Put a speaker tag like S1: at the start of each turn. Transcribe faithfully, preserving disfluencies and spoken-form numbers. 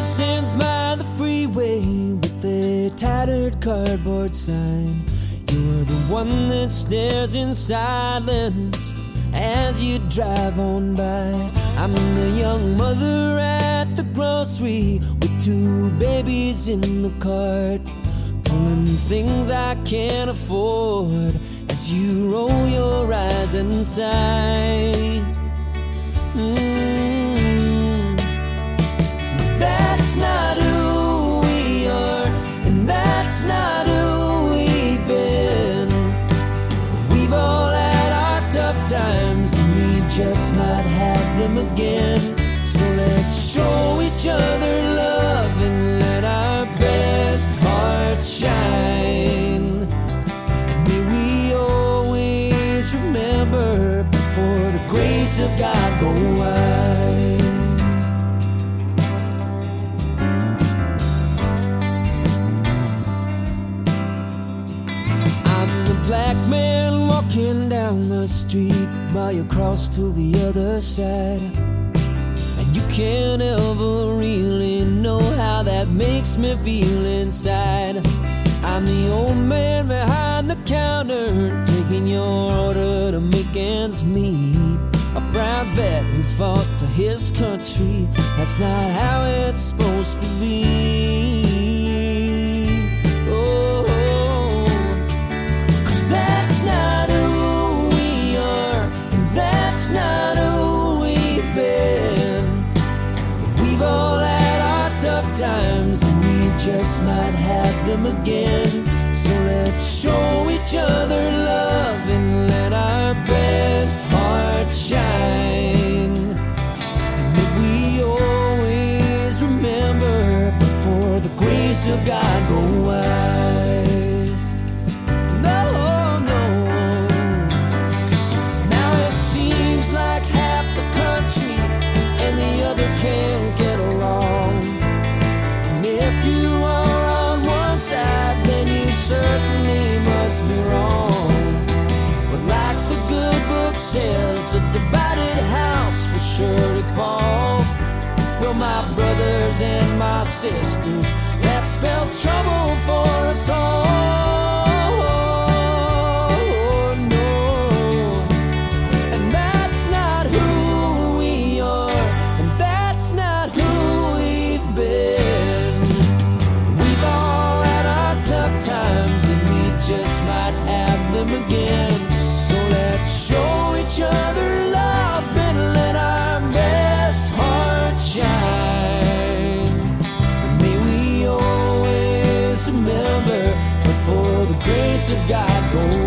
S1: stands by the freeway with a tattered cardboard sign. You're the one that stares in silence as you drive on by. I'm the young mother at the grocery with two babies in the cart, pulling things I can't afford as you roll your eyes and sigh. Mm. That's not who we are, and that's not who we've been. We've all had our tough times, and we just might have them again. So let's show each other love and let our best hearts shine. And may we always remember, before the grace of God go wide. I'm the black man walking down the street while you cross to the other side. And you can't ever really know how that makes me feel inside. I'm the old man behind the counter, taking your order to make ends meet. A proud vet who fought for his country. That's not how it's supposed to be. Oh, 'cause that's not who we are, and that's not who we've been. We've all had our tough times, and we just might have them again. So let's show each other love and let our best hearts shine. And may we always remember, before the grace of God go wide. No, no. Now it seems like half the country and the other can't get along. And if you are on one side, then you certainly must be wrong. But like the good book says, a divided house will surely fall. Well, my brothers and my sisters, that spells trouble for us all. No, and that's not who we are, and that's not who we've been. We've all had our tough times, and we just might have them again. So let's show each other love and let our best hearts shine. And may we always remember, before the grace of God go